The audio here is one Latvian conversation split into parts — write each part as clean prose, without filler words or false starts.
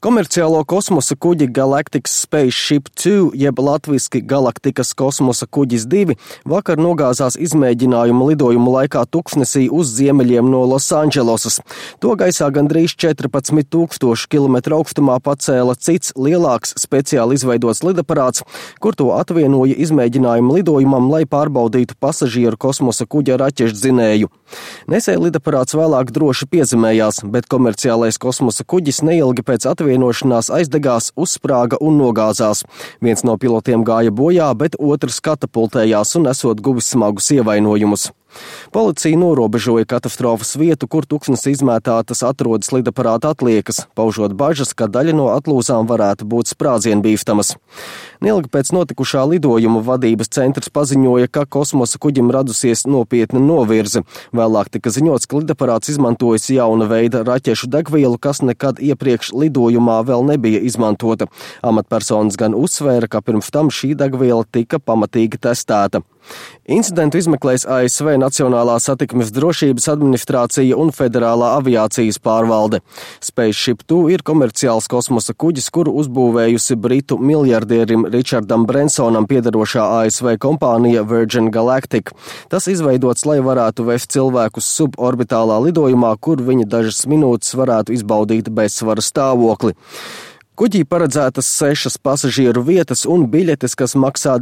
Komerciālo kosmosa kuģi Galactic Spaceship 2, jeb latviski Galaktikas kosmosa kuģis 2, vakar nogāzās izmēģinājuma lidojuma laikā tuksnesī uz ziemeļiem no Losandželosas. To gaisā gandrīz 14,000 km augstumā pacēla cits lielāks speciāli izveidots lidaparāts, kur to atvienoja izmēģinājuma lidojumam, lai pārbaudītu pasažieru kosmosa kuģa raķešu-dzinēju. Nesē lidaparāts vēlāk droši piezemējās, bet komerciālais kosmosa kuģis neilgi pēc atvienošanās aizdegās, uzsprāga un nogāzās. Viens no pilotiem gāja bojā, bet otrs katapultējās un esot guvis smagus ievainojumus. Policija norobežoja katastrofas vietu, kur tuksnes izmētātas atrodas lidaparāta atliekas, paužot bažas, ka daļa no atlūzām varētu būt sprādzienbīstamas. Neilgi pēc notikušā lidojuma vadības centrs paziņoja, ka kosmosa kuģim radusies nopietna novirze. Vēlāk tika ziņots, ka lidaparāts izmantojas jauna veida raķešu degvielu, kas nekad iepriekš lidojumā vēl nebija izmantota. Amatpersonas gan uzsvēra, ka pirms tam šī degviela tika pamatīgi testēta. Incidentu izmeklēs ASV Nacionālā satiksmes drošības administrācija un Federālā aviācijas pārvalde. Spaceship 2 ir komerciāls kosmosa kuģis, kuru uzbūvējusi britu miljardierim Richardam Bransonam piederošā ASV kompānija Virgin Galactic. Tas izveidots, lai varētu vest cilvēkus suborbitālā lidojumā, kur viņi dažas minūtes varētu izbaudīt bezsvara stāvokli. Kuģī paredzētas 6 pasažieru vietas un biļetes, kas maksā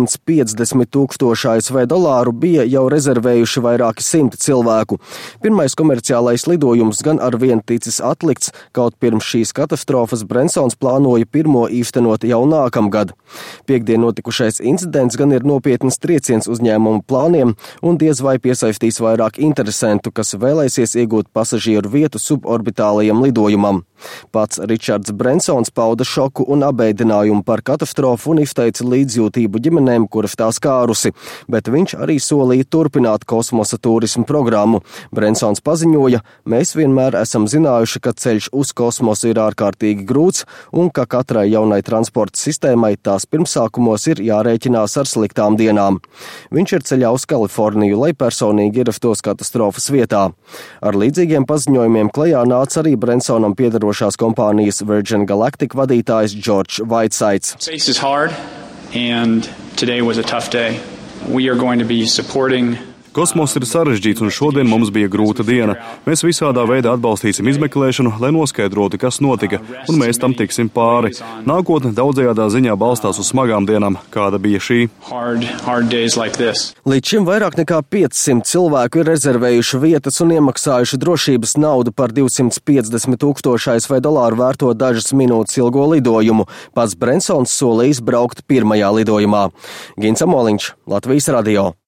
250,000 ASV dolāru, bija jau rezervējuši vairāki simti cilvēku. Pirmais komerciālais lidojums gan arvien ticis atlikts, kaut pirms šīs katastrofas Bransons plānoja pirmo īstenot jau nākamgad. Piektdien notikušais incidents gan ir nopietnas trieciens uzņēmumu plāniem un diez vai piesaistīs vairāk interesentu, kas vēlēsies iegūt pasažieru vietu suborbitālajam lidojumam. Pats Richards Bransons pauda šoku un abēdinājumu par katastrofu un izteica līdzjūtību ģimenēm, kuras tā skārusi, bet viņš arī solīja turpināt kosmosa turismu programmu. Bransons paziņoja: "Mēs vienmēr esam zinājuši, ka ceļš uz kosmosu ir ārkārtīgi grūts un ka katrai jaunai transporta sistēmai tās pirmsākumos ir jārēķinās ar sliktām dienām." Viņš ir ceļā uz Kaliforniju, lai personīgi ierastos katastrofas vietā. Ar līdzīgiem paziņojumiem klajā nāca arī Bransonam piederošās kompānijas Virgin Galactic vadītājs George Whitesides. Space is hard, and today was a tough day. We are going to be supporting. Kosmos ir sarežģīts, un šodien mums bija grūta diena. Mēs visādā veidā atbalstīsim izmeklēšanu, lai noskaidrotu, kas notika, un mēs tam tiksim pāri. Nākotne daudzajādā ziņā balstās uz smagām dienām, kāda bija šī. Līdz šim vairāk nekā 500 cilvēku ir rezervējuši vietas un iemaksājuši drošības naudu par 250,000 ASV dolāru vērto dažas minūtes ilgo lidojumu. Pats Bransons solījis braukt pirmajā lidojumā. Gins Amoliņš, Latvijas radio.